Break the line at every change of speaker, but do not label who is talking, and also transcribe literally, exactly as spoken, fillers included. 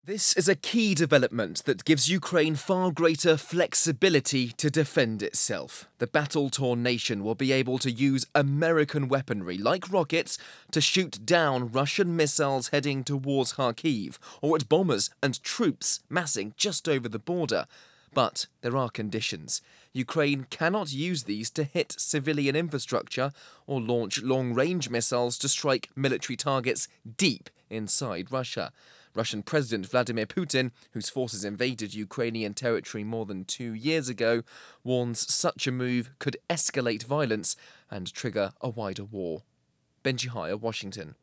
This is a key development that gives Ukraine far greater flexibility to defend itself. The battle-torn nation will be able to use American weaponry, like rockets, to shoot down Russian missiles heading towards Kharkiv, or at bombers and troops massing just over the border. But there are conditions. Ukraine cannot use these to hit civilian infrastructure or launch long-range missiles to strike military targets deep inside Russia. Russian President Vladimir Putin, whose forces invaded Ukrainian territory more than two years ago, warns such a move could escalate violence and trigger a wider war. Benji Hire, Washington.